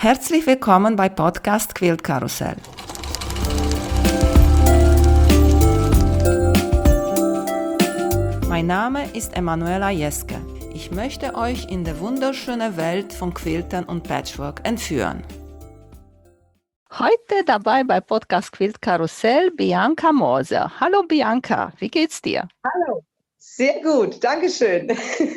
Herzlich willkommen bei Podcast Quilt Karussell. Mein Name ist Emanuela Jeske. Ich möchte euch in die wunderschöne Welt von Quiltern und Patchwork entführen. Heute dabei bei Podcast Quilt Karussell Bianca Moser. Hallo Bianca, wie geht's dir? Hallo, sehr gut, danke schön.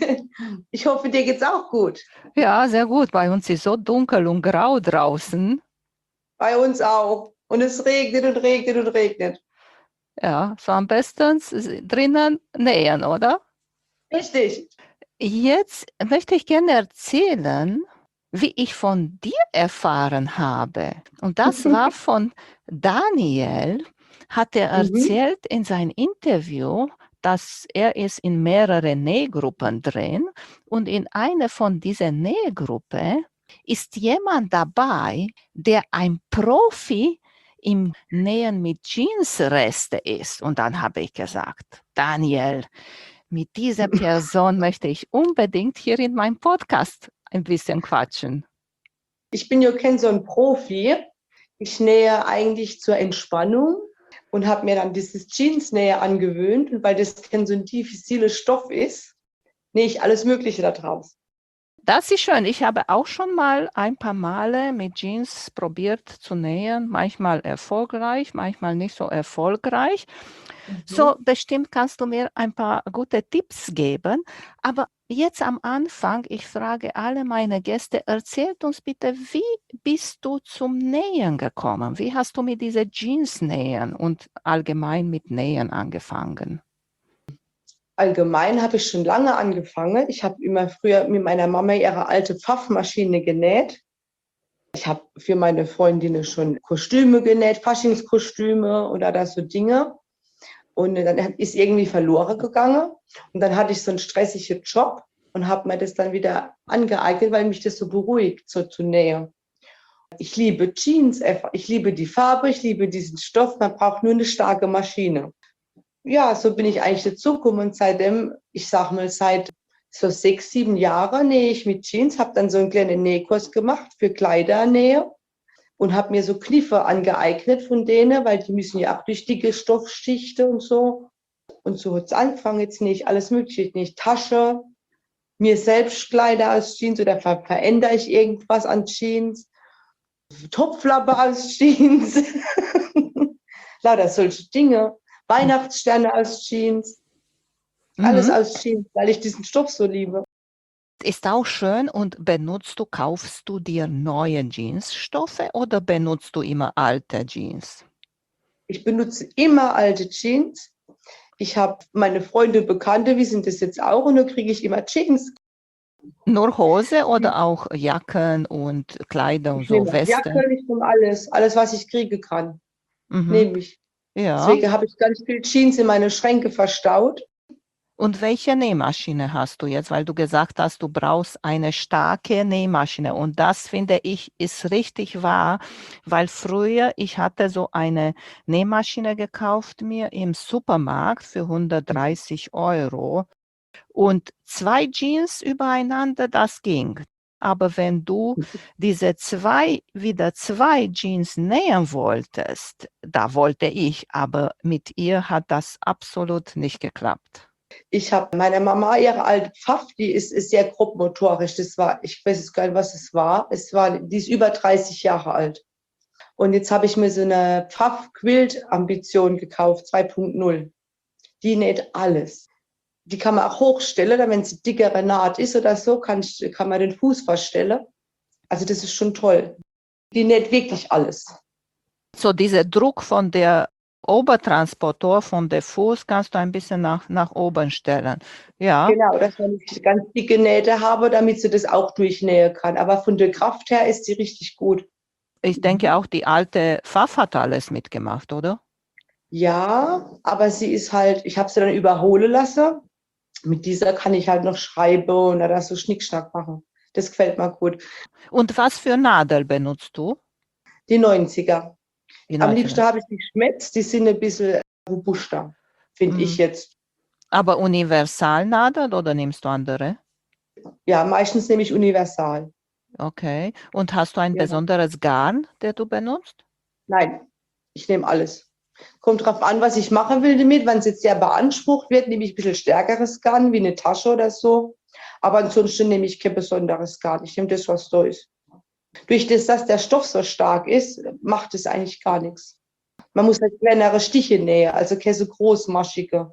Ich hoffe, dir geht's auch gut. Ja, sehr gut. Bei uns ist so dunkel und grau draußen. Bei uns auch. Und es regnet und regnet und regnet. Ja, so am besten drinnen nähen, oder? Richtig. Jetzt möchte ich gerne erzählen, wie ich von dir erfahren habe. Und das war von Daniel, hat er erzählt in seinem Interview, dass er ist in mehrere Nähgruppen drin und in einer von diesen Nähgruppen ist jemand dabei, der ein Profi im Nähen mit Jeansreste ist. Und dann habe ich gesagt, Daniel, mit dieser Person möchte ich unbedingt hier in meinem Podcast ein bisschen quatschen. Ich bin ja kein so ein Profi. Ich nähe eigentlich zur Entspannung und habe mir dann dieses Jeansnähe angewöhnt. Und weil das kein so ein diffiziler Stoff ist, nähe ich alles Mögliche da draus. Das ist schön. Ich habe auch schon mal ein paar Male mit Jeans probiert zu nähen. Manchmal erfolgreich, manchmal nicht so erfolgreich. So, bestimmt kannst du mir ein paar gute Tipps geben. Aber jetzt am Anfang, ich frage alle meine Gäste, erzählt uns bitte, wie bist du zum Nähen gekommen? Wie hast du mit dieser Jeans-Nähen und allgemein mit Nähen angefangen? Allgemein habe ich schon lange angefangen. Ich habe immer früher mit meiner Mama ihre alte Pfaffmaschine genäht. Ich habe für meine Freundinnen schon Kostüme genäht, Faschingskostüme oder da so Dinge. Und dann ist irgendwie verloren gegangen. Und dann hatte ich so einen stressigen Job und habe mir das dann wieder angeeignet, weil mich das so beruhigt, so zu nähen. Ich liebe Jeans, ich liebe die Farbe, ich liebe diesen Stoff. Man braucht nur eine starke Maschine. Ja, so bin ich eigentlich dazugekommen. Und seitdem, ich sag mal, seit so 6, 7 Jahren nähe ich mit Jeans, habe dann so einen kleinen Nähkurs gemacht für Kleidernähe und habe mir so Kniffe angeeignet von denen, weil die müssen ja auch durch dicke Stoffschichten und so. Und so hat es angefangen, jetzt nähe ich alles Mögliche, nicht Tasche, mir selbst Kleider aus Jeans oder verändere ich irgendwas an Jeans, Topflappe aus Jeans, lauter solche Dinge, Weihnachtssterne aus Jeans. Alles aus Jeans, weil ich diesen Stoff so liebe. Ist auch schön. Und kaufst du dir neue Jeansstoffe oder benutzt du immer alte Jeans? Ich benutze immer alte Jeans. Ich habe meine Freunde, Bekannte, wie sind das jetzt auch? Und da kriege ich immer Jeans. Nur Hose oder auch Jacken und Kleider und Ich so, nehme Westen? Jacke, ich nehme alles. Alles, was ich kriegen kann, Mhm. nehme ich. Ja. Deswegen habe ich ganz viel Jeans in meine Schränke verstaut. Und welche Nähmaschine hast du jetzt? Weil du gesagt hast, du brauchst eine starke Nähmaschine. Und das finde ich ist richtig wahr, weil früher ich hatte so eine Nähmaschine gekauft mir im Supermarkt für 130 Euro und 2 Jeans übereinander, das ging. Aber wenn du wieder zwei Jeans nähen wolltest, da wollte ich, aber mit ihr hat das absolut nicht geklappt. Ich habe meiner Mama ihre alte Pfaff, die ist sehr grobmotorisch. Das war, ich weiß jetzt gar nicht, was es war. Die ist über 30 Jahre alt. Und jetzt habe ich mir so eine Pfaff-Quilt-Ambition gekauft, 2.0. Die näht alles. Die kann man auch hochstellen, wenn sie dickere Naht ist oder so, kann man den Fuß verstellen. Also das ist schon toll. Die näht wirklich alles. So dieser Druck von der Obertransportor von der Fuß kannst du ein bisschen nach oben stellen. Ja, Genau, dass man nicht ganz dicke Nähte habe, damit sie das auch durchnähen kann. Aber von der Kraft her ist sie richtig gut. ich denke auch die alte Pfaff hat alles mitgemacht, oder? Ja, aber sie ist halt, ich habe sie dann überholen lassen. Mit dieser kann ich halt noch schreiben oder so Schnickschnack machen. Das gefällt mir gut. Und was für Nadel benutzt du? Die 90er. Die Am 90er. liebsten habe ich die Schmetz, die sind ein bisschen robuster, finde ich Mhm. jetzt. Aber Universalnadel oder nimmst du andere? Ja, meistens nehme ich Universal. Okay. Und hast du ein Ja. besonderes Garn, das du benutzt? Nein, ich nehme alles. Kommt drauf an, was ich machen will damit. Wenn es jetzt sehr beansprucht wird, nehme ich ein bisschen stärkeres Garn, wie eine Tasche oder so. Aber ansonsten nehme ich kein besonderes Garn. Ich nehme das, was da ist. Durch das, dass der Stoff so stark ist, macht es eigentlich gar nichts. Man muss halt kleinere Stiche nähen, also keine so großmaschige.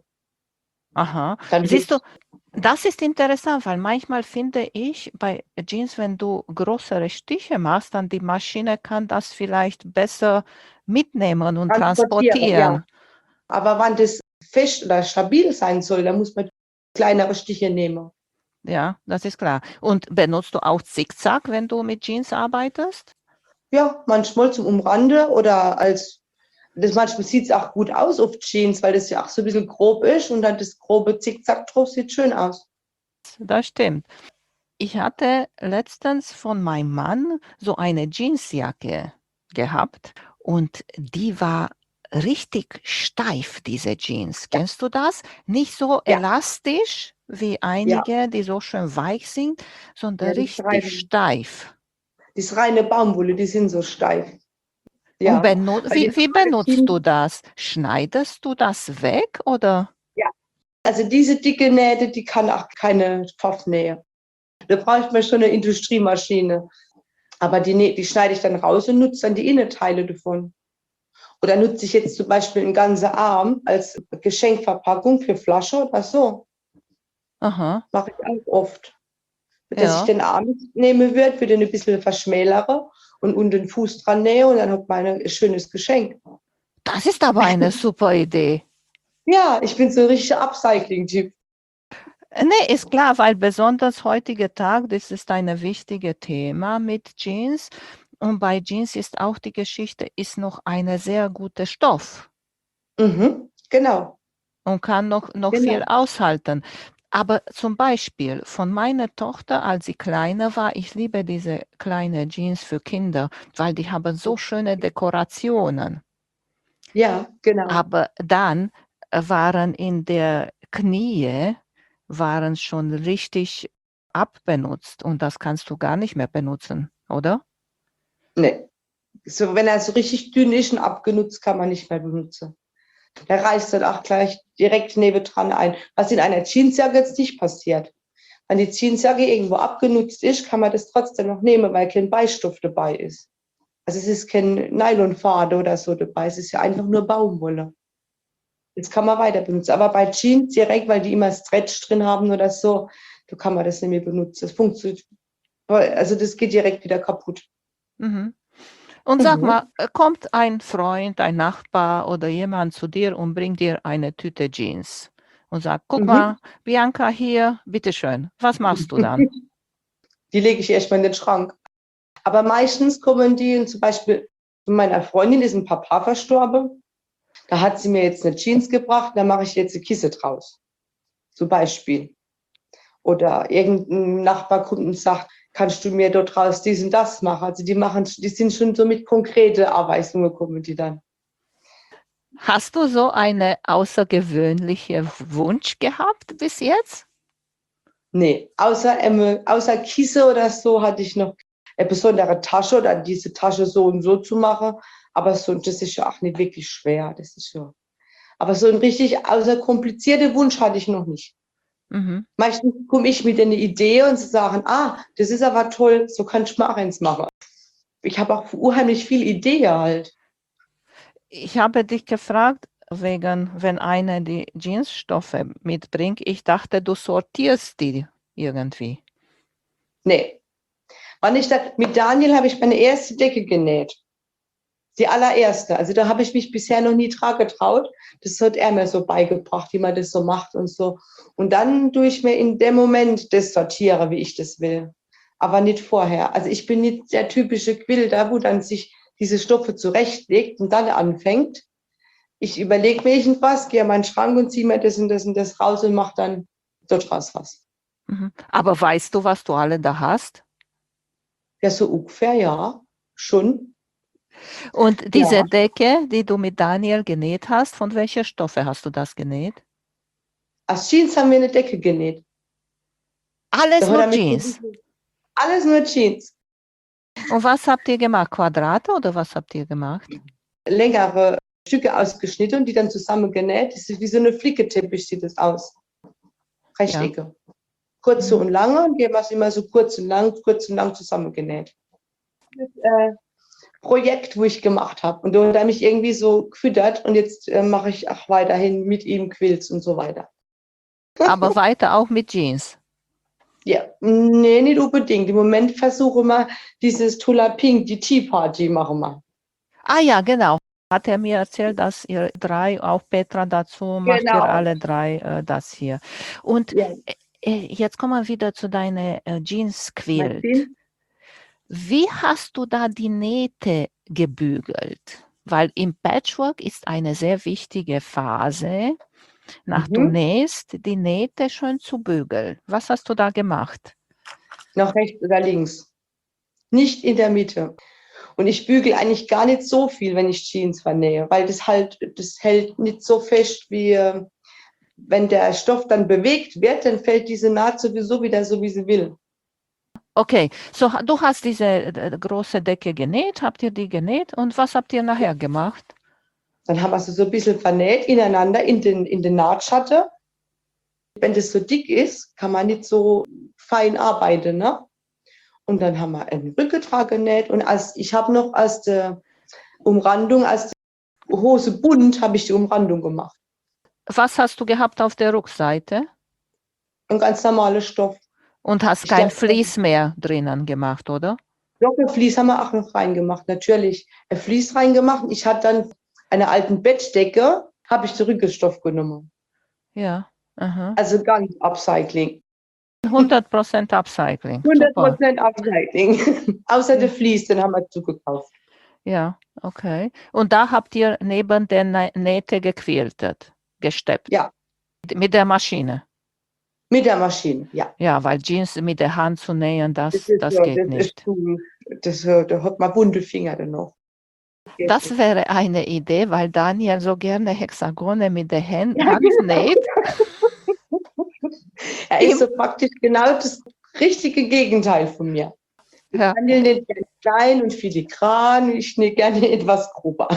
Aha. Dann Siehst du, wird's. das ist interessant, weil manchmal finde ich bei Jeans, wenn du größere Stiche machst, dann die Maschine kann das vielleicht besser mitnehmen und Transportieren, ja. transportieren. Aber wenn das fest oder stabil sein soll, dann muss man kleinere Stiche nehmen. Ja, das ist klar. Und benutzt du auch Zickzack, wenn du mit Jeans arbeitest? Ja, manchmal zum Umrande oder als, das manchmal sieht es auch gut aus auf Jeans, weil das ja auch so ein bisschen grob ist und dann das grobe Zickzack drauf sieht schön aus. Das stimmt. Ich hatte letztens von meinem Mann so eine Jeansjacke gehabt und die war richtig steif, diese Jeans. Ja, Kennst du das? Nicht so ja, elastisch wie ja. einige, die so schön weich sind, sondern Ja, richtig steif. das reine Baumwolle, die sind so steif. Und Ja. Also wie benutzt du das? Schneidest du das weg oder? ja. Also diese dicke Nähte, die kann auch keine Pfaffnähe. Da braucht man schon eine Industriemaschine. Aber die schneide ich dann raus und nutze dann die Innenteile davon. Oder nutze ich jetzt zum Beispiel einen ganzen Arm als Geschenkverpackung für Flasche oder so. Aha, Mache ich auch oft. Dass ich ja. den Arm nehmen würde, für den ein bisschen verschmälere und unten den Fuß dran nähe und dann hat man ein schönes Geschenk. Das ist aber eine super Idee. Ja, ich bin so ein richtiger Upcycling-Typ. Ne, ist klar, weil besonders heutige Tag, das ist ein wichtiges Thema mit Jeans. Und bei Jeans ist auch die Geschichte, ist noch eine sehr gute Stoff Mhm, genau, und kann noch viel genau. aushalten. Aber zum Beispiel von meiner Tochter, als sie kleiner war, ich liebe diese kleine Jeans für Kinder, weil die haben so schöne Dekorationen. Ja, genau. Aber dann waren in der Knie waren schon richtig abbenutzt und das kannst du gar nicht mehr benutzen, oder? Nee. So, wenn er so richtig dünn ist und abgenutzt, kann man nicht mehr benutzen. Der reißt dann auch gleich direkt nebendran ein. Was in einer Jeansjacke jetzt nicht passiert. Wenn die Jeansjacke irgendwo abgenutzt ist, kann man das trotzdem noch nehmen, weil kein Beistoff dabei ist. Also es ist kein Nylonfaden oder so dabei. Es ist ja einfach nur Baumwolle. Das kann man weiter benutzen. Aber bei Jeans direkt, weil die immer Stretch drin haben oder so, da kann man das nicht mehr benutzen. Das funktioniert, also das geht direkt wieder kaputt. Mhm. Und sag Mhm. mal, kommt ein Freund, ein Nachbar oder jemand zu dir und bringt dir eine Tüte Jeans und sagt, guck Mhm. mal, Bianca hier, bitteschön. Was machst du dann? Die lege ich erstmal in den Schrank. Aber meistens kommen die, zum Beispiel von meiner Freundin ist ein Papa verstorben. Da hat sie mir jetzt eine Jeans gebracht, da mache ich jetzt eine Kiste draus. Zum Beispiel. Oder irgendein Nachbar kommt und sagt, kannst du mir dort draus dies und das machen? Also die sind schon so mit konkrete Anweisungen gekommen, die dann. Hast du so eine außergewöhnliche Wunsch gehabt bis jetzt? Nee, außer Kiesse oder so hatte ich noch eine besondere Tasche oder diese Tasche so und so zu machen. Aber so, das ist ja auch nicht wirklich schwer. Das ist ja. Aber so ein richtig außer komplizierter Wunsch hatte ich noch nicht. Mhm. Meistens komme ich mit einer Idee und sie sagen, ah, das ist aber toll, so kann ich mal eins machen. Ich habe auch unheimlich viel Idee halt. Ich habe dich gefragt, wegen, wenn einer die Jeansstoffe mitbringt. Ich dachte, du sortierst die irgendwie. Nee. Wann ich da, mit Daniel habe ich meine erste Decke genäht. Die allererste. Also da habe ich mich bisher noch nie dran getraut. Das hat er mir so beigebracht, wie man das so macht und so. Und dann tue ich mir in dem Moment das sortiere, wie ich das will. Aber nicht vorher. Also ich bin nicht der typische Quilter, wo dann sich diese Stoffe zurechtlegt und dann anfängt. Ich überlege mir irgendwas, gehe in meinen Schrank und ziehe mir das und das und das raus und mache dann dort raus was. Mhm. Aber weißt du, was du alle da hast? Ja, so ungefähr, ja. Schon. Und diese Ja. Decke, die du mit Daniel genäht hast, von welcher Stoffe hast du das genäht? Aus Jeans haben wir eine Decke genäht. Da Alles hat nur er mit Jeans. alles nur Jeans. Und was habt ihr gemacht? Quadrate oder was habt ihr gemacht? Längere Stücke ausgeschnitten und die dann zusammengenäht. Das ist wie so eine Flickenteppich, sieht das aus. Ja. Rechtecke. Kurze und lange und die haben es immer so kurz und lang zusammengenäht. Das Projekt, wo ich gemacht habe. Und da hat er mich irgendwie so gefüttert und jetzt mache ich auch weiterhin mit ihm Quilts und so weiter. Aber weiter auch mit Jeans. Ja, nee, nicht unbedingt. Im Moment versuche wir dieses Tula Pink, die Tea Party machen wir. Ah ja, genau. Hat er mir erzählt, dass ihr drei, auch Petra dazu, macht ihr Genau. alle drei das hier. Und Ja. Jetzt kommen wir wieder zu deiner Jeans-Quilt. Martin? Wie hast du da die Nähte gebügelt? Weil im Patchwork ist eine sehr wichtige Phase, nach du nähst, die Nähte schön zu bügeln. Was hast du da gemacht? Nach rechts oder links. Nicht in der Mitte. Und ich bügel eigentlich gar nicht so viel, wenn ich Jeans vernähe, weil das hält nicht so fest, wie wenn der Stoff dann bewegt wird, dann fällt diese Naht sowieso wieder so, wie sie will. Okay, so du hast diese große Decke genäht, habt ihr die genäht und was habt ihr nachher gemacht? Dann haben wir sie so ein bisschen vernäht ineinander in den Nahtschatten. Wenn das so dick ist, kann man nicht so fein arbeiten, ne? Und dann haben wir einen Rückentrag genäht und ich habe noch als die Umrandung, als die Hose bunt, habe ich die Umrandung gemacht. Was hast du gehabt auf der Rückseite? Ein ganz normaler Stoff. Und hast kein Vlies mehr drinnen gemacht, oder? Doppelvlies haben wir auch noch reingemacht, natürlich. Ein Vlies reingemacht. Ich hatte dann eine alten Bettdecke, habe ich Rückenstoff genommen. Ja. Aha. Also ganz Upcycling. 100% Upcycling. 100% Upcycling. Außer der Vlies, den haben wir zugekauft. Ja, okay. Und da habt ihr neben der Nähte gequiltet, gesteppt? Ja. Mit der Maschine? Mit der Maschine, ja. Ja, weil Jeans mit der Hand zu nähen, das geht nicht. Da hat man bunte Finger dann noch. Das wäre eine Idee, weil Daniel so gerne Hexagone mit der Hand näht. Er ist so praktisch genau das richtige Gegenteil von mir. Ja. Daniel näht gerne klein und filigran, ich nähe gerne etwas grober.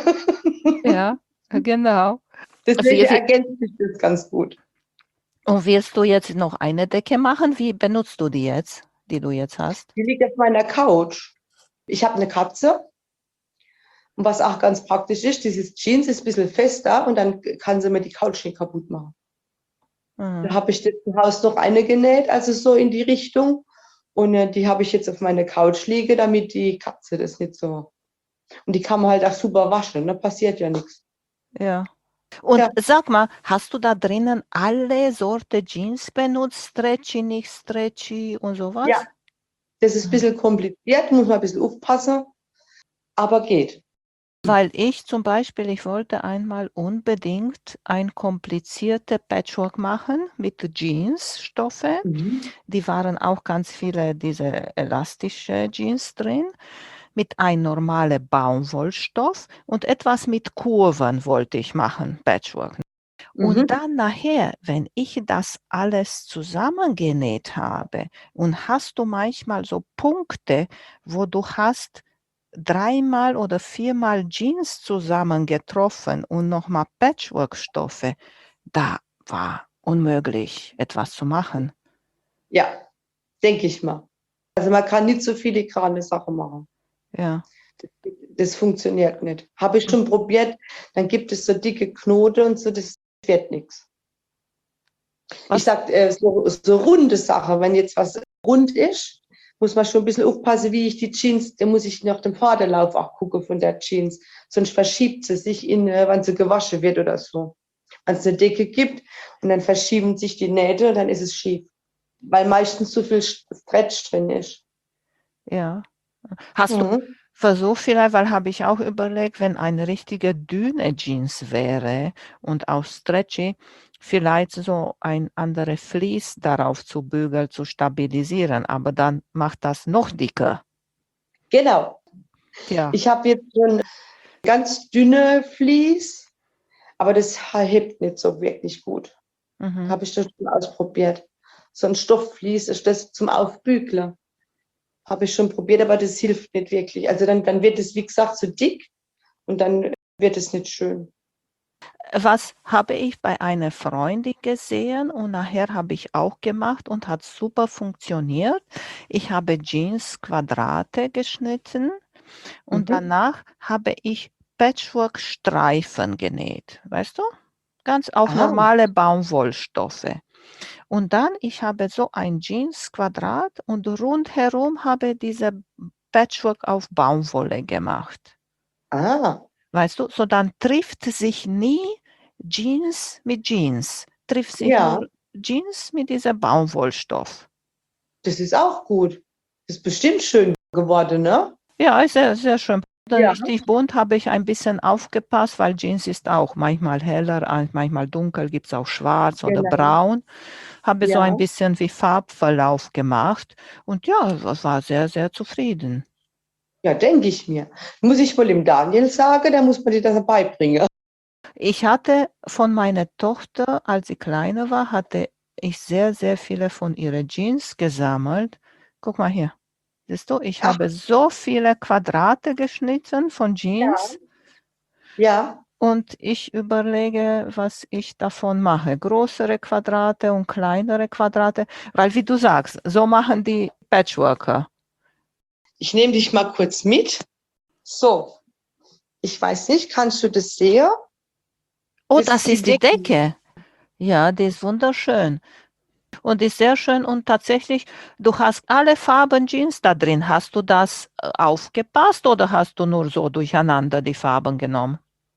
Ja, genau. Deswegen ergänzt sich das ganz gut. Und willst du jetzt noch eine Decke machen? Wie benutzt du die jetzt, die du jetzt hast? Die liegt auf meiner Couch. Ich habe eine Katze. Und was auch ganz praktisch ist, dieses Jeans ist ein bisschen fester und dann kann sie mir die Couch nicht kaputt machen. Da habe ich jetzt im Haus noch eine genäht, also so in die Richtung. Und die habe ich jetzt auf meine Couch liegen, damit die Katze das nicht so. Und die kann man halt auch super waschen, da passiert ja nichts. Ja. Und sag mal, hast du da drinnen alle Sorte Jeans benutzt? Stretchy, nicht stretchy und sowas? Ja, das ist ein bisschen kompliziert, muss man ein bisschen aufpassen, aber geht. Weil ich zum Beispiel, ich wollte einmal unbedingt ein kompliziertes Patchwork machen mit Jeansstoffe. Die waren auch ganz viele diese elastische Jeans drin, mit einem normalen Baumwollstoff und etwas mit Kurven wollte ich machen, Patchwork. Und dann nachher, wenn ich das alles zusammengenäht habe, und hast du manchmal so Punkte, wo du hast 3-mal oder 4-mal Jeans zusammengetroffen und nochmal Patchwork-Stoffe, da war unmöglich, etwas zu machen. Ja, denke ich mal. Also man kann nicht so filigrane Sachen machen. Ja. Das funktioniert nicht. Habe ich schon probiert, dann gibt es so dicke Knoten und so, das wird nichts. Ich sage, so runde Sache, wenn jetzt was rund ist, muss man schon ein bisschen aufpassen, wie ich die Jeans, da muss ich nach dem Vorderlauf auch gucken von der Jeans, sonst verschiebt sie sich, wenn sie gewaschen wird oder so. Wenn es eine Decke gibt und dann verschieben sich die Nähte und dann ist es schief, weil meistens zu viel Stretch drin ist. Ja. Hast du versucht vielleicht, weil habe ich auch überlegt, wenn eine richtige dünne Jeans wäre und auch stretchy, vielleicht so ein anderes Vlies darauf zu bügeln, zu stabilisieren, aber dann macht das noch dicker. Genau. Ja. Ich habe jetzt schon ganz dünne Vlies, aber das hebt nicht so wirklich gut. Habe ich das schon ausprobiert. So ein Stoffvlies ist das zum Aufbügeln. Habe ich schon probiert, aber das hilft nicht wirklich. Also dann wird es, wie gesagt, zu dick und dann wird es nicht schön. Was habe ich bei einer Freundin gesehen und nachher habe ich auch gemacht und hat super funktioniert. Ich habe Jeans-Quadrate geschnitten und Mhm. danach habe ich Patchwork-Streifen genäht. Weißt du? Ganz auf Ah, normale Baumwollstoffe. Und dann, ich habe so ein Jeans-Quadrat und rundherum habe diese Patchwork auf Baumwolle gemacht. ah, Weißt du, so dann trifft sich nie Jeans mit Jeans, trifft sich ja, nur Jeans mit diesem Baumwollstoff. das ist auch gut. Das ist bestimmt schön geworden, ne? Ja, ist sehr, sehr schön. Dann Ja, richtig bunt habe ich ein bisschen aufgepasst, weil Jeans ist auch manchmal heller, manchmal dunkel, gibt es auch schwarz oder genau. braun. Habe so ein Ja. bisschen wie Farbverlauf gemacht und ja, das war sehr, sehr zufrieden. Ja, denke ich mir. Muss ich wohl dem Daniel sagen, der muss mir dir das beibringen. Ich hatte von meiner Tochter, als sie kleiner war, hatte ich sehr, sehr viele von ihren Jeans gesammelt. Guck mal hier. Siehst du, ich Ach, habe so viele Quadrate geschnitten von ja. Jeans Ja, und ich überlege, was ich davon mache. Größere Quadrate und kleinere Quadrate, weil wie du sagst, so machen die Patchworker. ich nehme dich mal kurz mit. So, ich weiß nicht, kannst du das sehen? Oh, Das das ist die ist die Decke. Decke. Ja, die ist wunderschön. Und ist sehr schön und tatsächlich, du hast alle Farben Jeans da drin. Hast du das aufgepasst oder hast du nur so durcheinander die Farben genommen?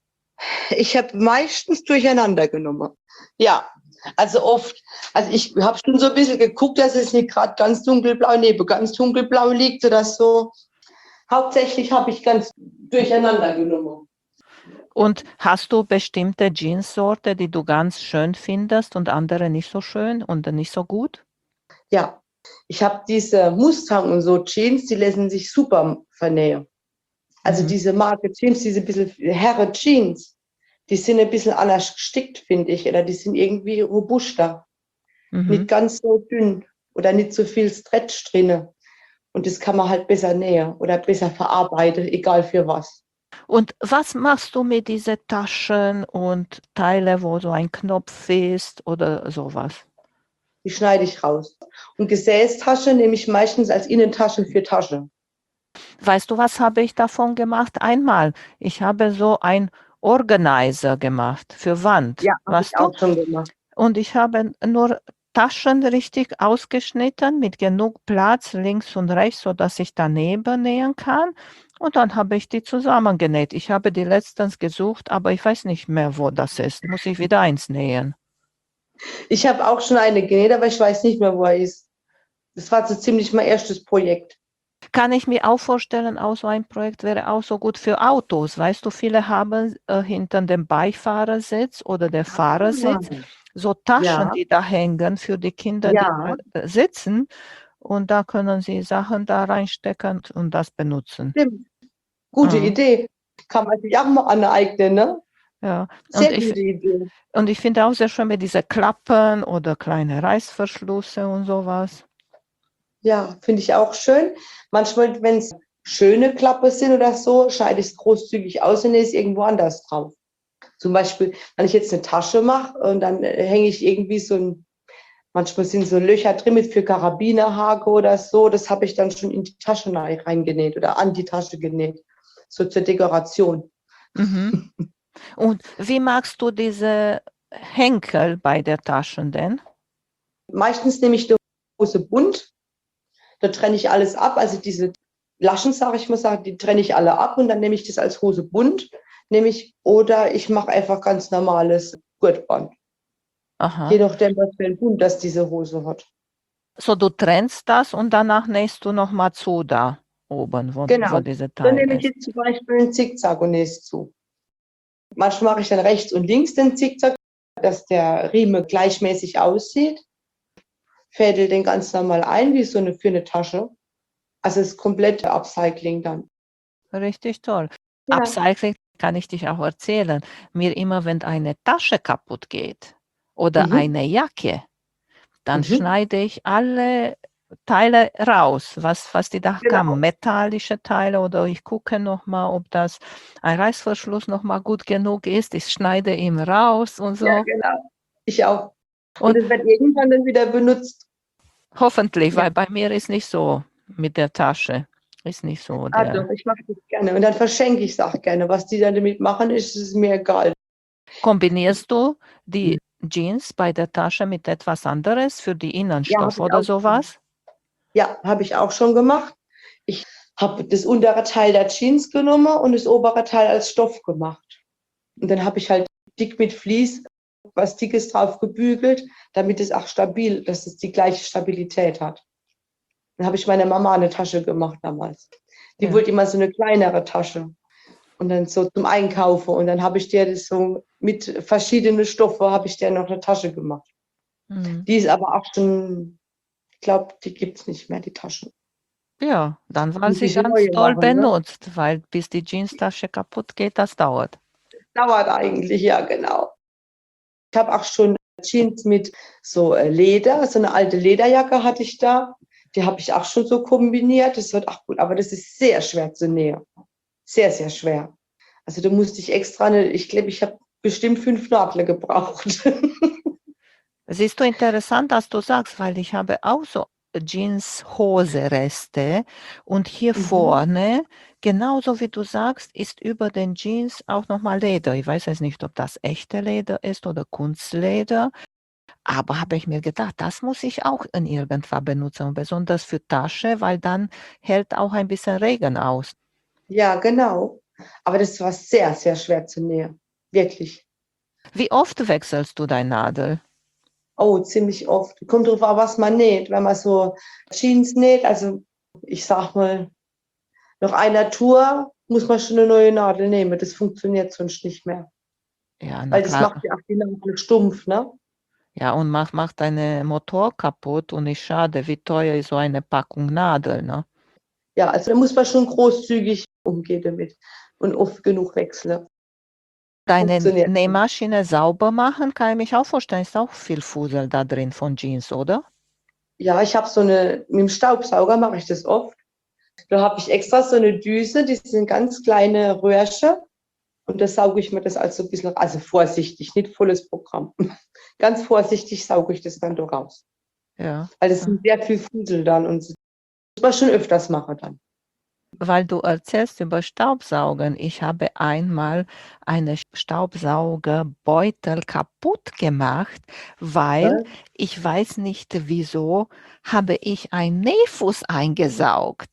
Ich habe meistens durcheinander genommen. Ja, also oft. Also ich habe schon so ein bisschen geguckt, dass es nicht gerade ganz dunkelblau, neben ganz dunkelblau liegt oder so. Hauptsächlich habe ich ganz durcheinander genommen. Und hast du bestimmte Jeanssorte, die du ganz schön findest und andere nicht so schön und nicht so gut? Ja, ich habe diese Mustang und so Jeans, die lassen sich super vernähen. Also Mhm. diese Marke Jeans, diese bisschen Herre Jeans, die sind ein bisschen anders gestickt, finde ich. Oder die sind irgendwie robuster. Mhm. Nicht ganz so dünn oder nicht so viel Stretch drinne. Und das kann man halt besser nähen oder besser verarbeiten, egal für was. Und was machst du mit diesen Taschen und Teile, wo so ein Knopf ist oder sowas? Die schneide ich raus. Und Gesäßtasche nehme ich meistens als Innentasche für Tasche. Weißt du, was habe ich davon gemacht? Einmal, ich habe so ein Organizer gemacht für Wand, Ja, habe ich weißt du? auch schon gemacht. Und ich habe nur Taschen richtig ausgeschnitten mit genug Platz links und rechts, sodass ich daneben nähen kann. Und dann habe ich die zusammengenäht. Ich habe die letztens gesucht, aber ich weiß nicht mehr, wo das ist. Muss ich wieder eins nähen. Ich habe auch schon eine genäht, aber ich weiß nicht mehr, wo er ist. Das war so ziemlich mein erstes Projekt. Kann ich mir auch vorstellen, auch so ein Projekt wäre auch so gut für Autos. Weißt du, viele haben hinter dem Beifahrersitz oder der Fahrersitz Ah, so Taschen, ja, die da hängen für die Kinder, die ja, da sitzen. Und da können sie Sachen da reinstecken und das benutzen. stimmt. Gute Mhm. Idee. Kann man sich auch mal aneignen, ne? Ja, Sehr gute Idee. und ich finde auch sehr schön mit diese Klappen oder kleine Reißverschlüsse und sowas. Ja, finde ich auch schön. Manchmal, wenn es schöne Klappe sind oder so, schneide ich es großzügig aus und ist irgendwo anders drauf. Zum Beispiel, wenn ich jetzt eine Tasche mache und dann hänge ich irgendwie so ein, manchmal sind so Löcher drin mit für Karabinerhaken oder so, das habe ich dann schon in die Tasche reingenäht oder an die Tasche genäht. So zur Dekoration. Mhm. Und wie magst du diese Henkel bei der Taschen denn? Meistens nehme ich die Hose bunt, da trenne ich alles ab, also diese Laschen, sage ich mal, die trenne ich alle ab und dann nehme ich das als Hose bunt, nehme ich, oder ich mache einfach ganz normales Gurtband. Je Aha. nachdem, was für ein Bund das diese Hose hat. So, du trennst das und danach nähst du noch mal zu da oben, wo Genau. dieser Dann Teil nehme ich ist. jetzt zum Beispiel einen Zickzack und nähe es zu. Manchmal mache ich dann rechts und links den Zickzack, dass der Riemen gleichmäßig aussieht. Fädel den ganz normal ein, wie so eine für eine Tasche. Also das komplette Upcycling dann. Richtig toll. Ja. Upcycling kann ich dich auch erzählen. Mir immer, wenn eine Tasche kaputt geht oder Mhm. eine Jacke, dann Mhm. schneide ich alle Teile raus, was die da kamen, Genau. metallische Teile oder ich gucke nochmal, ob das ein Reißverschluss nochmal gut genug ist. Ich schneide ihn raus und Ja, so. genau. Ich auch. Und Und es wird irgendwann dann wieder benutzt. hoffentlich, Ja. weil bei mir ist nicht so mit der Tasche. Ist nicht so Ah, der. doch, ich mache das gerne. Und dann verschenke ich es auch gerne. Was die dann damit machen, ist mir egal. Kombinierst du die Jeans bei der Tasche mit etwas anderes für die Ja, Innenstoff habe ich oder auch. sowas? Ja, habe ich auch schon gemacht. Ich habe das untere Teil der Jeans genommen und das obere Teil als Stoff gemacht. Und dann habe ich halt dick mit Vlies was Dickes drauf gebügelt, damit es auch stabil, dass es die gleiche Stabilität hat. Dann habe ich meiner Mama eine Tasche gemacht damals. Die Ja. wollte immer so eine kleinere Tasche. Und dann so zum Einkaufen. Und dann habe ich dir das so mit verschiedenen Stoffen, habe ich dir noch eine Tasche gemacht. Mhm. Die ist aber auch schon, ich glaube, die gibt es nicht mehr, die Taschen. Ja, dann war Muss sie ich eine ganz neue toll machen, ne? benutzt, weil bis die Jeanstasche kaputt geht, das dauert. Dauert eigentlich, ja, genau. Ich habe auch schon Jeans mit so Leder, so eine alte Lederjacke hatte ich da. Die habe ich auch schon so kombiniert. Das wird auch gut, aber das ist sehr schwer zu nähen. Sehr, sehr schwer. Also da musste ich extra ich glaube, ich habe bestimmt 5 Nadeln gebraucht. Siehst du, interessant, dass du sagst, weil ich habe auch so Jeans-Hose-Reste und hier Mhm. vorne, genauso wie du sagst, ist über den Jeans auch nochmal Leder. Ich weiß jetzt nicht, ob das echte Leder ist oder Kunstleder, aber habe ich mir gedacht, das muss ich auch in irgendwann benutzen, und besonders für Tasche, weil dann hält auch ein bisschen Regen aus. Ja, genau. Aber das war sehr, sehr schwer zu nähen. Wirklich. Wie oft wechselst du deine Nadel? Oh, ziemlich oft. Kommt drauf an, was man näht. Wenn man so Jeans näht, also ich sag mal, nach einer Tour muss man schon eine neue Nadel nehmen. Das funktioniert sonst nicht mehr. Ja, na Weil das klar. macht ja auch die Nadel stumpf, ne? Ja, und macht deine Motor kaputt und ist schade, wie teuer ist so eine Packung Nadel, ne? Ja, also da muss man schon großzügig umgehen damit und oft genug wechseln. Deine Funktioniert schon. Nähmaschine sauber machen, kann ich mich auch vorstellen, ist auch viel Fusel da drin von Jeans, oder? Ja, ich habe mit dem Staubsauger mache ich das oft. Da habe ich extra so eine Düse, die sind ganz kleine Röhrchen und da sauge ich mir das also ein bisschen, also vorsichtig, nicht volles Programm. Ganz vorsichtig sauge ich das dann da raus. Ja. Weil das Ja. sind sehr viel Fusel dann und das muss man schon öfters machen dann. Weil du erzählst über Staubsaugen. Ich habe einmal einen Staubsaugerbeutel kaputt gemacht, weil Ja? ich weiß nicht wieso, habe ich einen Nähfuß eingesaugt.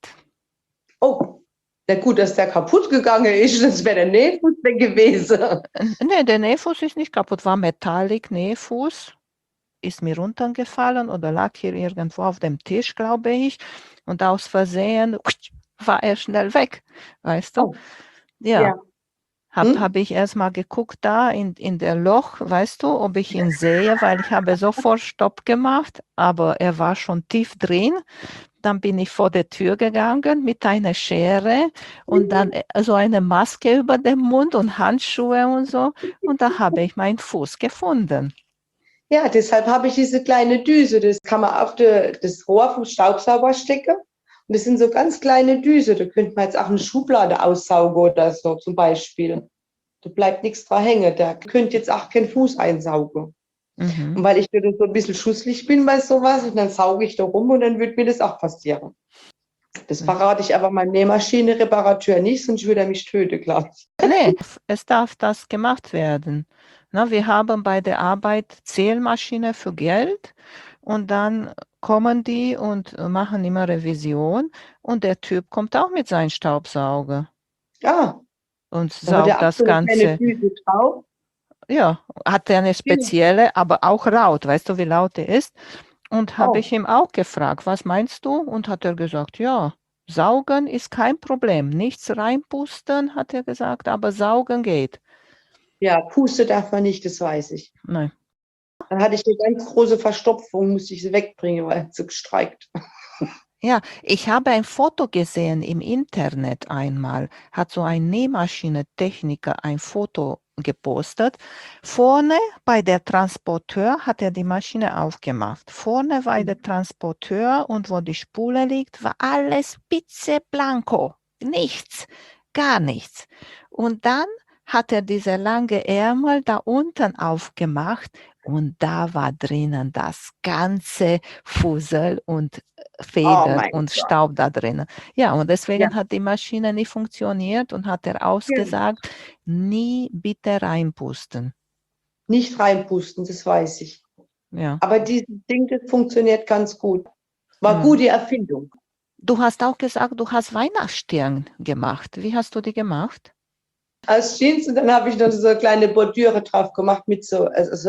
Oh, na gut, dass der kaputt gegangen ist, das wäre der Nähfuß weg gewesen. Ne, der Nähfuß ist nicht kaputt, war Metallic-Nähfuß, ist mir runtergefallen oder lag hier irgendwo auf dem Tisch, glaube ich. Und aus Versehen war er schnell weg, weißt du? Oh, Ja, ja. habe Hm? ich erst mal geguckt da in der Loch, weißt du, ob ich ihn sehe, weil ich habe sofort Stopp gemacht, aber er war schon tief drin. Dann bin ich vor der Tür gegangen mit einer Schere und dann so eine Maske über dem Mund und Handschuhe und so. Und da habe ich meinen Fuß gefunden. Ja, deshalb habe ich diese kleine Düse. Das kann man auf das Rohr vom Staubsauger stecken. Und das sind so ganz kleine Düse. Da könnte man jetzt auch eine Schublade aussaugen oder so zum Beispiel. Da bleibt nichts dran hängen. Da könnt jetzt auch keinen Fuß einsaugen. Mhm. Und weil ich da so ein bisschen schusslich bin bei sowas, und dann sauge ich da rum und dann wird mir das auch passieren. Das verrate ich aber meinem Nähmaschine-Reparateur nicht, sonst würde er mich töten, glaube ich. Nee, es darf das gemacht werden. Na, wir haben bei der Arbeit Zählmaschine für Geld und dann kommen die und machen immer Revision und der Typ kommt auch mit seinem Staubsauger Ja, und da hat saugt er auch das so eine kleine Ganze. Düse drauf. Ja, hat er eine Ja. spezielle, aber auch laut. Weißt du, wie laut er ist? Und habe ich Oh, ihm auch gefragt, was meinst du? Und hat er gesagt, ja, saugen ist kein Problem. Nichts reinpusten, hat er gesagt, aber saugen geht. ja, Puste darf man nicht, das weiß ich. Nein. Dann hatte ich eine ganz große Verstopfung, musste ich sie wegbringen, weil sie gestreikt. Ja, ich habe ein Foto gesehen im Internet einmal, hat so ein Nähmaschinentechniker ein Foto gepostet. Vorne bei der Transporteur hat er die Maschine aufgemacht. Vorne bei der Transporteur und wo die Spule liegt, war alles pizzeblanco. Nichts, gar nichts. Und dann hat er diese lange Ärmel da unten aufgemacht und da war drinnen das ganze Fussel und Oh Federn mein und Gott. Staub da drinnen. Ja, und Ja, deswegen hat die Maschine nicht funktioniert und hat er genau. ausgesagt, nie bitte reinpusten. Nicht reinpusten, das weiß ich. Ja. Aber dieses Ding, das funktioniert ganz gut. War Mhm. gute Erfindung. Du hast auch gesagt, du hast Weihnachtsstirn gemacht. Wie hast du die gemacht? Als Jeans und dann habe ich noch so eine kleine Bordüre drauf gemacht mit so,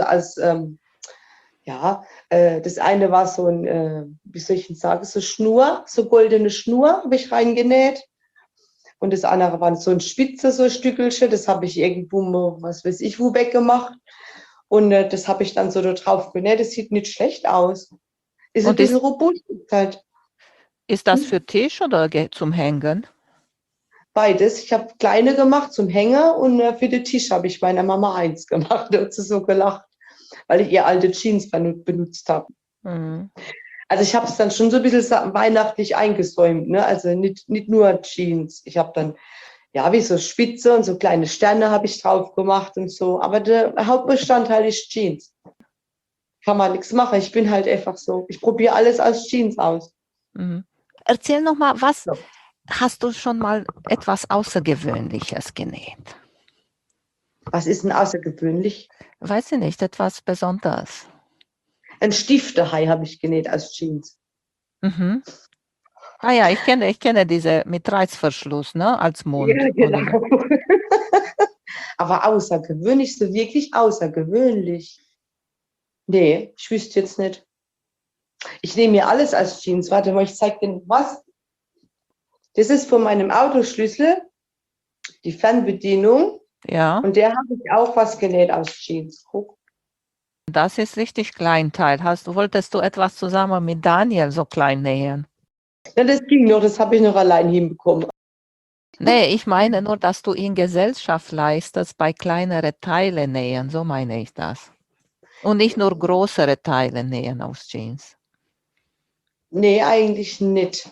ja, das eine war so ein, wie soll ich denn sagen, so Schnur, so goldene Schnur habe ich reingenäht. Und das andere war so ein Spitze, so ein Stückelchen, das habe ich irgendwo mal, was weiß ich, wo weggemacht. Und das habe ich dann so da drauf genäht. Das sieht nicht schlecht aus. Ist ein Und bisschen robust halt. ist das für Tisch oder zum Hängen? Beides. Ich habe kleine gemacht zum Hänger und für den Tisch habe ich meiner Mama eins gemacht. Da hat sie so gelacht, weil ich ihr alte Jeans benutzt habe. Mhm. Also ich habe es dann schon so ein bisschen weihnachtlich eingesäumt, ne? Also nicht nur Jeans. Ich habe dann, ja, wie so Spitze und so kleine Sterne habe ich drauf gemacht und so. Aber der Hauptbestandteil ist Jeans. Kann man nichts machen. Ich bin halt einfach so. Ich probiere alles als Jeans aus. Mhm. Erzähl noch mal, was So. hast du schon mal etwas Außergewöhnliches genäht? Was ist denn außergewöhnlich? Weiß ich nicht, etwas Besonderes. Ein Stiftehai habe ich genäht als Jeans. Mhm. Ah ja, ich kenne diese mit Reißverschluss, ne, als Mund Ja, oder so. genau. Aber außergewöhnlich, so wirklich außergewöhnlich. Nee, ich wüsste jetzt nicht. Ich nehme mir alles als Jeans. Warte mal, ich zeige dir was. Das ist von meinem Autoschlüssel, die Fernbedienung. Ja, Und der habe ich auch was genäht aus Jeans. Guck. das ist richtig Kleinteil. Wolltest du etwas zusammen mit Daniel so klein nähen? Ja, das ging noch, das habe ich noch allein hinbekommen. Nee, ich meine nur, dass du in Gesellschaft leistest bei kleinere Teile nähen, so meine ich das. Und nicht nur größere Teile nähen aus Jeans. Nee, eigentlich nicht.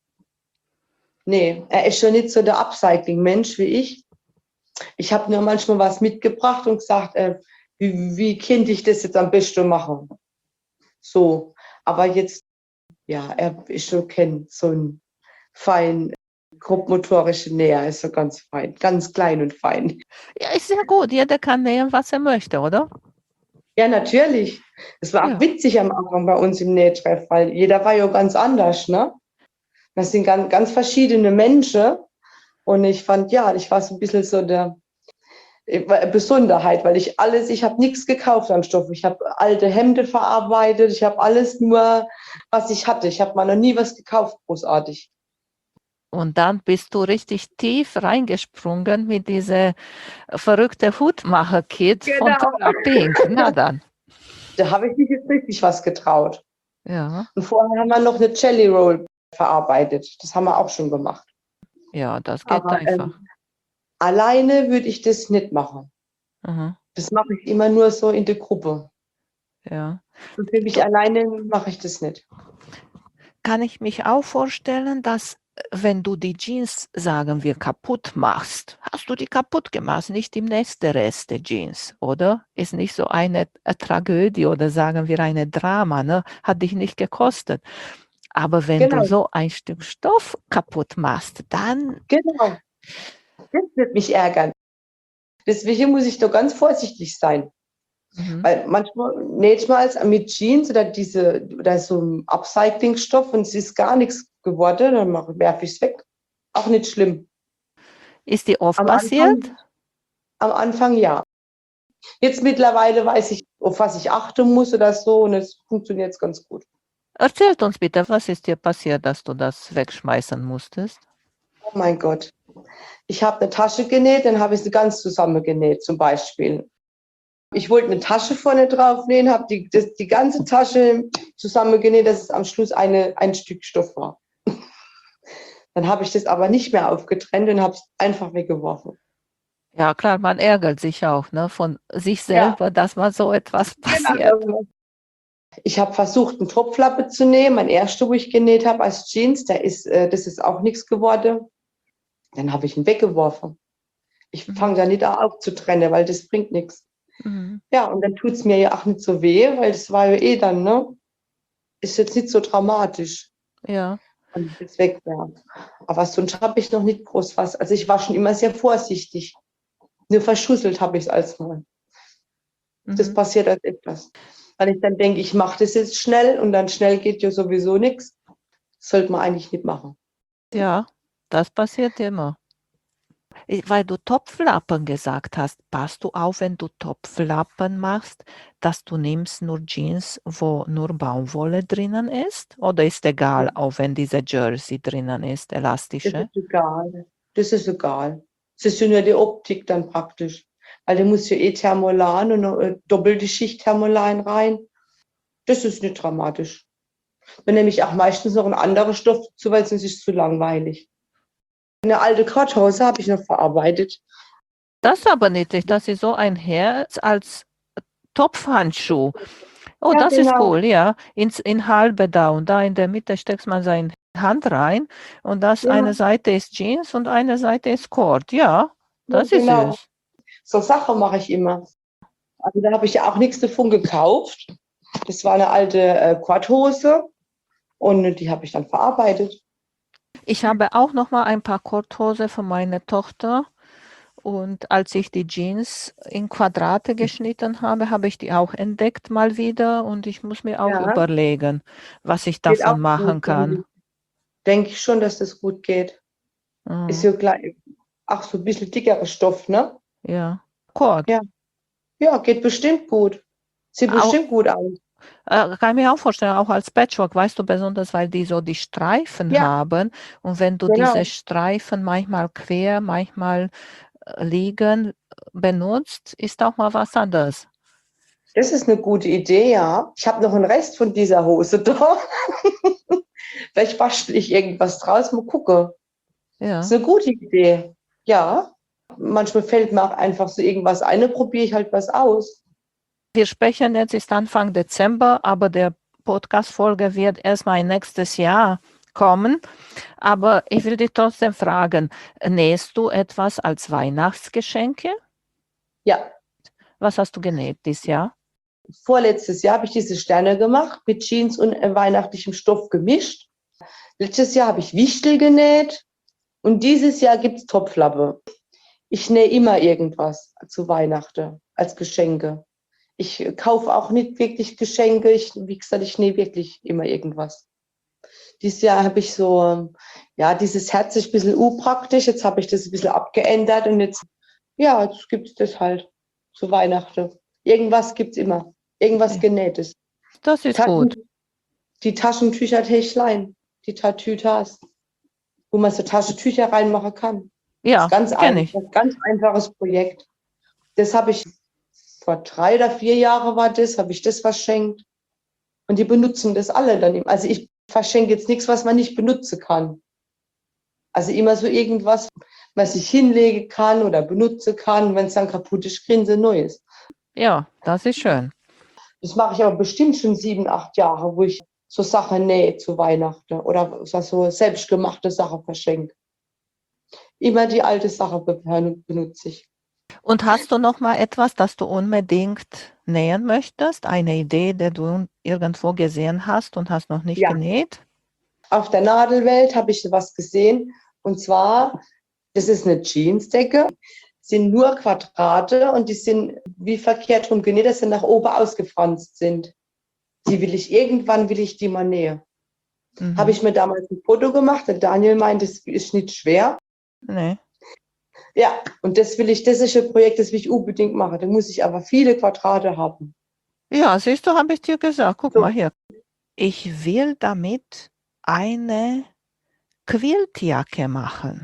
Nee, er ist schon nicht so der Upcycling-Mensch wie ich. Ich habe nur manchmal was mitgebracht und gesagt, wie könnte ich das jetzt am besten machen? So, aber jetzt, ja, er ist schon kennt so ein fein grobmotorischer Näher, ist so ganz fein, ganz klein und fein. Ja, ist sehr gut. Jeder kann nähen, was er möchte, oder? Ja, natürlich. Es war auch Ja. witzig am Anfang bei uns im Nähtreff, weil jeder war ja ganz anders, ne? Das sind ganz verschiedene Menschen. Und ich fand, ja, ich war so ein bisschen so der Besonderheit, weil ich habe nichts gekauft an Stoff. Ich habe alte Hemden verarbeitet, ich habe alles nur, was ich hatte. Ich habe mal noch nie was gekauft, großartig. Und dann bist du richtig tief reingesprungen mit diese verrückte Hutmacher-Kit von Genau. Tara Pink. Na dann. Da habe ich mich jetzt richtig was getraut. Ja, Und vorher haben wir noch eine Jelly Roll verarbeitet. Das haben wir auch schon gemacht. ja, das geht Aber einfach. alleine würde ich das nicht machen. Mhm. Das mache ich immer nur so in der Gruppe. Ja. Und für mich alleine mache ich das nicht. Kann ich mich auch vorstellen, dass wenn du die Jeans, sagen wir, kaputt machst, hast du die kaputt gemacht, nicht im nächsten Rest der Jeans, oder? Ist nicht so eine Tragödie oder sagen wir eine Drama, ne? Hat dich nicht gekostet. Aber wenn du Genau, so ein Stück Stoff kaputt machst, dann, genau. Das wird mich ärgern. Deswegen muss ich da ganz vorsichtig sein. mhm. Weil manchmal näht man es mit Jeans oder so einem Upcycling-Stoff und es ist gar nichts geworden, dann werfe ich es weg. Auch nicht schlimm. Ist dir oft Am passiert? Anfang, am Anfang ja. Jetzt mittlerweile weiß ich, auf was ich achten muss oder so und es funktioniert jetzt ganz gut. Erzählt uns bitte, was ist dir passiert, dass du das wegschmeißen musstest? Oh mein Gott. Ich habe eine Tasche genäht, dann habe ich sie ganz zusammengenäht zum Beispiel. Ich wollte eine Tasche vorne drauf nähen, habe die ganze Tasche zusammengenäht, dass es am Schluss ein Stück Stoff war. Dann habe ich das aber nicht mehr aufgetrennt und habe es einfach weggeworfen. Ja, klar, man ärgert sich auch, ne, von sich Ja, selber, dass mal so etwas passiert. genau. Ich habe versucht, einen Topflappe zu nähen. Mein erster, wo ich genäht habe als Jeans, das ist auch nichts geworden. Dann habe ich ihn weggeworfen. Ich Mhm. fange da nicht an aufzutrennen, weil das bringt nichts. Mhm. Ja, und dann tut es mir ja auch nicht so weh, weil das war ja eh dann, ne? Ist jetzt nicht so dramatisch. Ja. Und das wegwerfen. Aber sonst habe ich noch nicht groß was. Also ich war schon immer sehr vorsichtig. Nur verschusselt habe ich es als mal. Das Mhm. passiert als etwas. Weil ich dann denke, ich mache das jetzt schnell und dann schnell geht ja sowieso nichts. Sollte man eigentlich nicht machen. Ja, das passiert immer. Weil du Topflappen gesagt hast, passt du auf, wenn du Topflappen machst, dass du nimmst nur Jeans, wo nur Baumwolle drinnen ist? Oder ist egal, auch wenn diese Jersey drinnen ist, Das elastische? ist egal. Das ist egal. Das ist ja nur die Optik dann praktisch. Weil du musst ja eh Thermolan und eine doppelte Schicht Thermolan rein. Das ist nicht dramatisch. Dann nehme ich auch meistens noch einen anderen Stoff dazu, weil sonst ist es zu langweilig. Eine alte Korthose habe ich noch verarbeitet. Das ist aber niedlich, das ist so ein Herz als Topfhandschuh. Oh, Ja, das ist genau. cool, ja. In halbe da und da in der Mitte steckt man seine Hand rein und das eine Ja, Seite ist Jeans und eine Seite ist Cord. Ja, ja, das ist genau. süß. So Sachen mache ich immer. Also da habe ich ja auch nichts davon gekauft. Das war eine alte Korthose und die habe ich dann verarbeitet. Ich habe auch noch mal ein paar Korthose für meine Tochter und als ich die Jeans in Quadrate geschnitten habe, habe ich die auch entdeckt mal wieder und ich muss mir auch Ja, überlegen, was ich geht auch davon machen gut, denke kann. ich. Denke ich schon, dass das gut geht. Ist Mhm. ja gleich, ach, so ein bisschen dickerer Stoff, ne? Ja, Cord. Ja, ja, geht bestimmt gut. Sieht Au bestimmt gut aus. Kann ich mir auch vorstellen, auch als Patchwork, weißt du, besonders weil die so die Streifen Ja, haben und wenn du diese genau. Streifen manchmal quer, manchmal liegen benutzt, ist auch mal was anderes. Das ist eine gute Idee, ja. Ich habe noch einen Rest von dieser Hose da. Vielleicht bastel ich irgendwas draus. Mal gucken. Das Ja. ist eine gute Idee. Ja. Manchmal fällt mir auch einfach so irgendwas ein, dann probiere ich halt was aus. Wir sprechen jetzt, ist Anfang Dezember, aber der Podcast-Folge wird erst mal nächstes Jahr kommen. Aber ich will dich trotzdem fragen, nähst du etwas als Weihnachtsgeschenke? Ja, Was hast du genäht dieses Jahr? vorletztes Jahr habe ich diese Sterne gemacht, mit Jeans und weihnachtlichem Stoff gemischt. Letztes Jahr habe ich Wichtel genäht und dieses Jahr gibt es Topflappe. Ich nähe immer irgendwas zu Weihnachten als Geschenke. Ich kaufe auch nicht wirklich Geschenke. Wie gesagt, ich nähe wirklich immer irgendwas. Dieses Jahr habe ich so, ja, dieses Herz ist ein bisschen unpraktisch. Jetzt habe ich das ein bisschen abgeändert und jetzt gibt es das halt zu Weihnachten. Irgendwas gibt es immer. Irgendwas Ja, Genähtes. das ist gut. Taschen, die Taschentücher-Täschlein, die Tatütas, wo man so Taschentücher reinmachen kann. Das ist Ja, kenne ich. ganz einfaches Projekt. Das habe ich vor 3 oder 4 Jahren war das, habe ich das verschenkt. Und die benutzen das alle dann eben. Also ich verschenke jetzt nichts, was man nicht benutzen kann. Also immer so irgendwas, was ich hinlegen kann oder benutzen kann. Wenn es dann kaputt ist, kriegen sie Neues. Ja, das ist schön. Das mache ich aber bestimmt schon 7, 8 Jahre, wo ich so Sachen nähe zu Weihnachten oder so selbstgemachte Sachen verschenke. Immer die alte Sache benutze ich. Und hast du noch mal etwas, das du unbedingt nähen möchtest? Eine Idee, die du irgendwo gesehen hast und hast noch nicht Ja, genäht? auf der Nadelwelt habe ich was gesehen. Und zwar, das ist eine Jeansdecke, sind nur Quadrate und die sind wie verkehrt rum genäht, dass sie nach oben ausgefranst sind. Irgendwann will ich die mal nähen. Habe Mhm. ich mir damals ein Foto gemacht. Der Daniel meint, das ist nicht schwer. Nee. Ja, und das ist ein Projekt, das will ich unbedingt machen. Da muss ich aber viele Quadrate haben. Ja, siehst du, habe ich dir gesagt. Guck mal So. hier. Ich will damit eine Quiltjacke machen.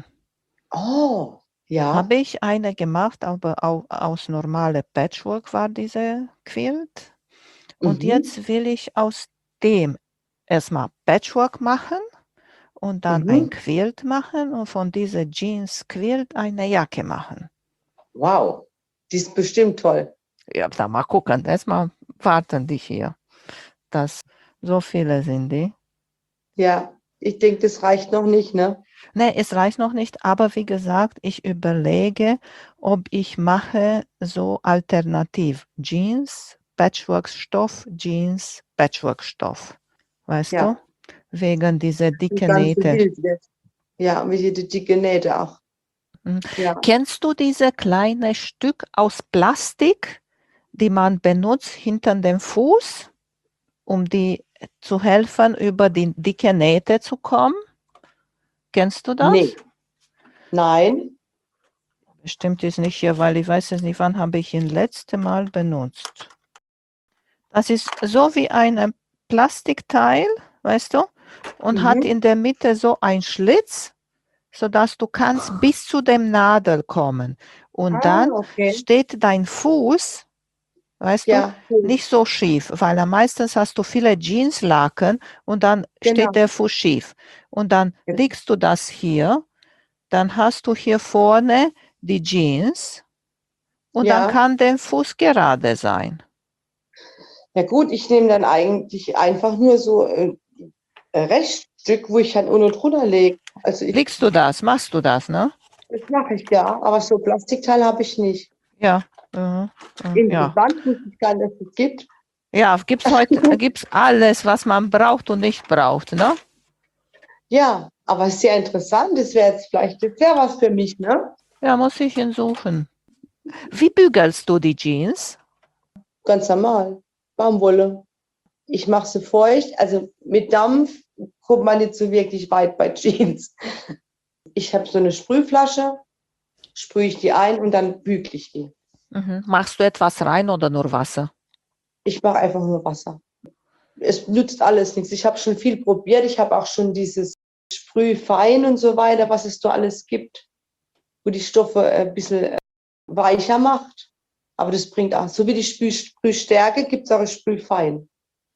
Oh, ja. Habe ich eine gemacht, aber aus normale Patchwork war diese Quilt. Und Mhm. jetzt will ich aus dem erstmal Patchwork machen und dann ein Mhm. Quilt machen und von dieser Jeans Quilt eine Jacke machen. Wow, die ist bestimmt toll. Ja, da mal gucken. Erstmal warten die hier. Das so viele sind die. Ja, ich denke, das reicht noch nicht, ne? Ne, es reicht noch nicht, aber wie gesagt, ich überlege, ob ich mache so alternativ Jeans, Patchworkstoff, Jeans, Patchworkstoff. Weißt du? Ja, Wegen dieser die dicken ganze Nähte. Bild jetzt. Ja, wie die dicke Nähte auch. Mhm. Ja. Kennst du diese kleine Stück aus Plastik, die man benutzt hinter dem Fuß, um die zu helfen, über die dicke Nähte zu kommen? Kennst du Nee, das? nein. Bestimmt ist nicht hier, weil ich weiß es nicht, wann habe ich ihn letzte Mal benutzt. Das ist so wie ein Plastikteil, weißt du, und hat Mhm. in der Mitte so einen Schlitz, sodass du kannst bis zu dem Nadel kommen. Und Ah, dann okay. steht dein Fuß, weißt du, Ja, cool. nicht so schief, weil meistens hast du viele Jeanslaken und dann steht Genau. der Fuß schief. Und dann legst du das hier, dann hast du hier vorne die Jeans und dann Ja. kann der Fuß gerade sein. Ja gut, ich nehme dann eigentlich einfach nur so ein Rechtsstück, wo ich dann unten drunter lege. Also Legst du das, machst du das, ne? das mache ich ja, aber so Plastikteil habe ich nicht. Ja, ja. Interessant, wusste ich gar nicht, dass es gibt. Ja, gibt's alles, was man braucht und nicht braucht, ne? Ja, aber sehr interessant. Das wäre jetzt vielleicht, das wäre was für mich, ne? Ja, muss ich ihn suchen. Wie bügelst du die Jeans? Ganz normal. Baumwolle. Ich mache sie feucht. Also mit Dampf kommt man nicht so wirklich weit bei Jeans. Ich habe so eine Sprühflasche, sprühe ich die ein und dann bügle ich die. Mhm. Machst du etwas rein oder nur Wasser? Ich mache einfach nur Wasser. Es nützt alles nichts. Ich habe schon viel probiert. Ich habe auch schon dieses Sprühfein und so weiter, was es da alles gibt, wo die Stoffe ein bisschen weicher macht. Aber das bringt auch, so wie die Sprühstärke gibt es auch ein Sprühfein.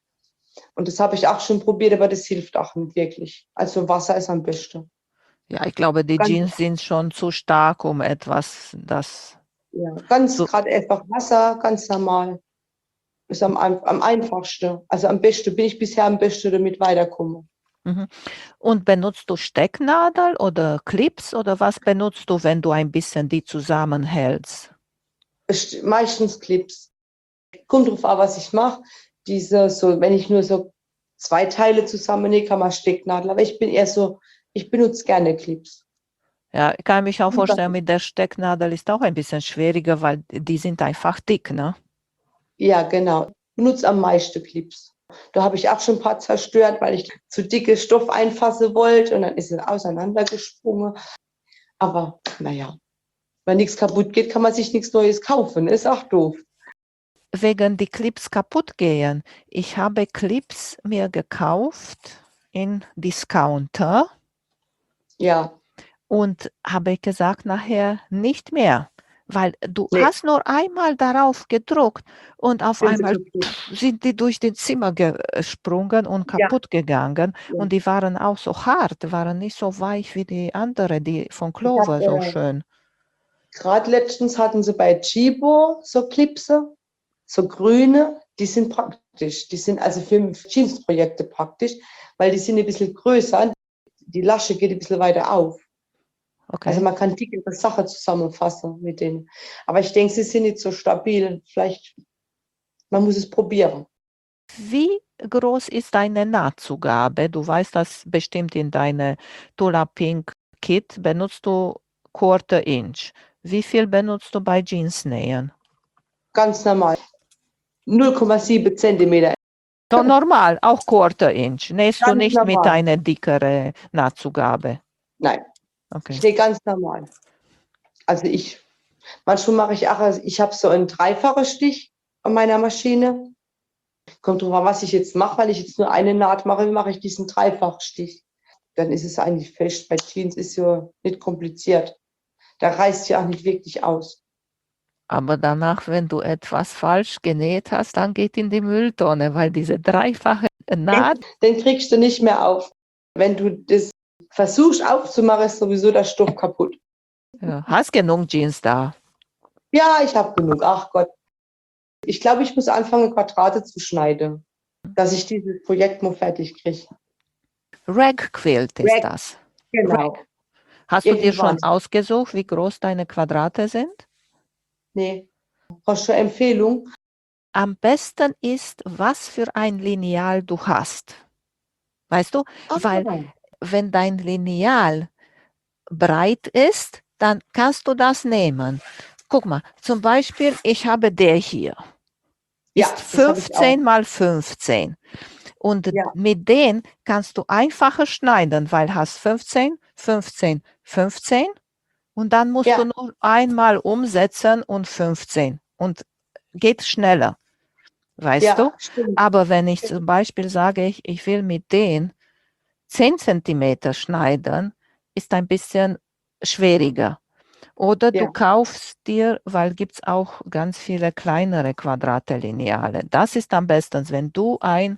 Und das habe ich auch schon probiert, aber das hilft auch nicht wirklich. Also Wasser ist am besten. Ja, ich glaube, die Ganz, Jeans sind schon zu stark, um etwas, das ja, ganz zu. gerade einfach Wasser, ganz normal. Ist am einfachsten. Also am besten bin ich bisher am besten damit weiterkomme. Mhm. Und benutzt du Stecknadel oder Clips oder was benutzt du, wenn du ein bisschen die zusammenhältst? Meistens Clips. Kommt drauf an, was ich mache. Diese, so, wenn ich nur so zwei Teile zusammennähe, kann man Stecknadel. Aber ich bin eher so, ich benutze gerne Clips. Ja, ich kann mich auch vorstellen, mit der Stecknadel ist auch ein bisschen schwieriger, weil die sind einfach dick, ne? Ja, genau. Ich benutze am meisten Clips. Da habe ich auch schon ein paar zerstört, weil ich zu dicke Stoff einfassen wollte und dann ist es auseinandergesprungen. Aber naja, wenn nichts kaputt geht, kann man sich nichts Neues kaufen. Ist auch doof. Wegen die Clips kaputt gehen. Ich habe Clips mir gekauft in Discounter Ja, und habe gesagt, nachher nicht mehr, weil du nee, hast nur einmal darauf gedruckt und auf sind sie einmal kaputt. sind die durch den Zimmer gesprungen und Ja, kaputt gegangen ja. und die waren auch so hart, waren nicht so weich wie die andere, die von Ich habe Clover so schön. gerade letztens hatten sie bei Chibo so Clipse, so grüne, die sind praktisch. Die sind also für Jeans-Projekte praktisch, weil die sind ein bisschen größer. Die Lasche geht ein bisschen weiter auf. Also Okay. man kann dickere Sachen zusammenfassen mit denen. Aber ich denke, sie sind nicht so stabil. Vielleicht, man muss es probieren. Wie groß ist deine Nahtzugabe? Du weißt das bestimmt in deine Tula Pink Kit. Benutzt du Quarter Inch? Wie viel benutzt du bei Jeansnähen? Ganz normal. 0,7 Zentimeter. So normal, auch Quarter Inch. Nähst du Ganz nicht mit normal. einer dickeren Nahtzugabe? Nein, Okay. ich nähe ganz normal. Also manchmal mache ich auch, also ich habe so einen dreifachen Stich an meiner Maschine. Kommt drauf an, was ich jetzt mache, weil ich jetzt nur eine Naht mache, mache ich diesen Dreifachstich. Dann ist es eigentlich fest. Bei Jeans ist ja nicht kompliziert. Da reißt ja auch nicht wirklich aus. Aber danach, wenn du etwas falsch genäht hast, dann geht in die Mülltonne, weil diese dreifache Naht. Den kriegst du nicht mehr auf. Wenn du das versuchst aufzumachen, ist sowieso der Stoff kaputt. Ja, hast genug Jeans da. Ja, ich habe genug. Ach Gott. Ich glaube, ich muss anfangen, Quadrate zu schneiden, dass ich dieses Projekt mal fertig kriege. Rag Quilt ist Rack, das. genau. Rag. Hast du dir schon Irgendwann. ausgesucht, wie groß deine Quadrate sind? Nee. Hast du eine Empfehlung? Am besten ist, was für ein Lineal du hast. Weißt du? Ah, Weil wenn dein Lineal breit ist, dann kannst du das nehmen. Guck mal, zum Beispiel, ich habe der hier. ja, Ist das habe ich auch. 15 mal 15. Und Ja, mit denen kannst du einfacher schneiden, weil hast 15, 15, 15 und dann musst du ja, nur einmal umsetzen und 15 und geht schneller, weißt du? ja, stimmt. Aber wenn ich zum Beispiel sage, ich will mit denen 10 Zentimeter schneiden, ist ein bisschen schwieriger. Oder du Ja. kaufst dir, weil gibt es auch ganz viele kleinere Quadrate-Lineale. Das ist am besten, wenn du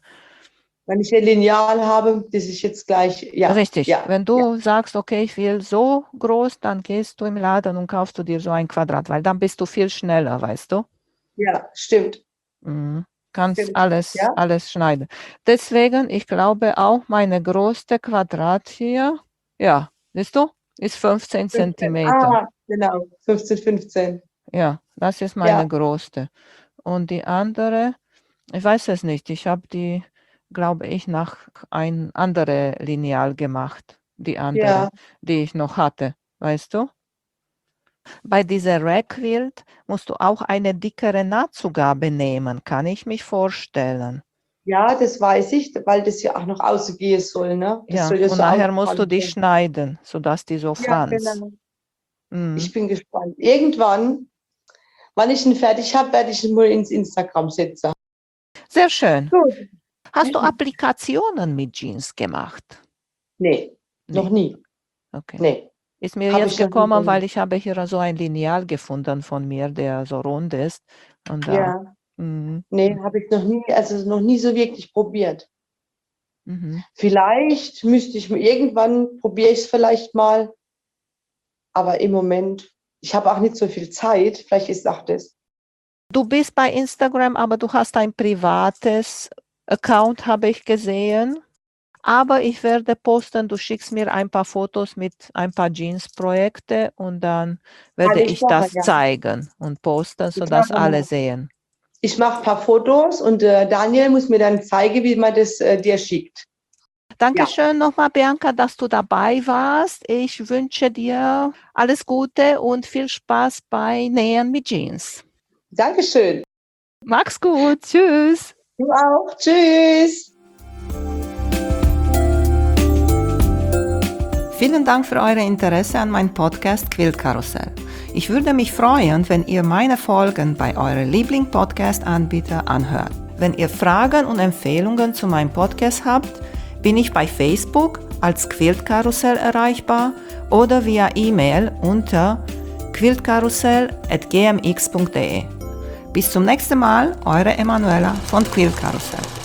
Wenn ich ein Lineal habe, das ich jetzt gleich, ja, richtig, ja, wenn ja, du sagst, okay, ich will so groß, dann gehst du im Laden und kaufst du dir so ein Quadrat, weil dann bist du viel schneller, weißt du? ja, stimmt, Mhm. Kannst stimmt. alles, Ja, alles schneiden. Deswegen, ich glaube auch, meine größte Quadrat hier, ja, siehst du, ist 15 15. Zentimeter. Genau, 15, 15. Ja, das ist meine Ja, größte. Und die andere, ich weiß es nicht, ich habe die, glaube ich, nach ein andere Lineal gemacht, die andere, ja. die ich noch hatte, weißt du? Bei dieser Ragquilt musst du auch eine dickere Nahtzugabe nehmen, kann ich mich vorstellen. Ja, das weiß ich, weil das ja auch noch ausgehen soll, ne? Das Ja, soll ja und so nachher musst du die ausfallen. schneiden, sodass die so Ja, franz. genau. Ich Mhm. bin gespannt. Irgendwann, wann ich ihn fertig habe, werde ich ihn mal ins Instagram setzen. Sehr schön. Gut. Hast du Applikationen mit Jeans gemacht? Nee, noch Nee, nie. okay. Nee, Ist mir habe jetzt ich noch nie gekommen, weil gemacht. ich habe hier so ein Lineal gefunden von mir, der so rund ist. Und da, Ja, mhm. nee, habe ich noch nie, also noch nie so wirklich probiert. Mhm. Vielleicht müsste ich irgendwann, probiere ich es vielleicht mal, aber im Moment, ich habe auch nicht so viel Zeit. Vielleicht ist auch das. Du bist bei Instagram, aber du hast ein privates Account, habe ich gesehen. Aber ich werde posten, du schickst mir ein paar Fotos mit ein paar Jeans-Projekte und dann werde Kann ich ich machen, das ja. zeigen und posten, Das sodass machen alle wir. sehen. Ich mache ein paar Fotos und Daniel muss mir dann zeigen, wie man das dir schickt. Ja, Dankeschön nochmal, Bianca, dass du dabei warst. Ich wünsche dir alles Gute und viel Spaß bei Nähen mit Jeans. Dankeschön. Mach's gut. Tschüss. Du auch. Tschüss. Vielen Dank für euer Interesse an meinem Podcast Quiltkarussell. Ich würde mich freuen, wenn ihr meine Folgen bei eurem Liebling-Podcast-Anbieter anhört. Wenn ihr Fragen und Empfehlungen zu meinem Podcast habt, bin ich bei Facebook als Quiltkarussell erreichbar oder via E-Mail unter quiltkarussell@gmx.de. Bis zum nächsten Mal, eure Emanuela von Quiltkarussell.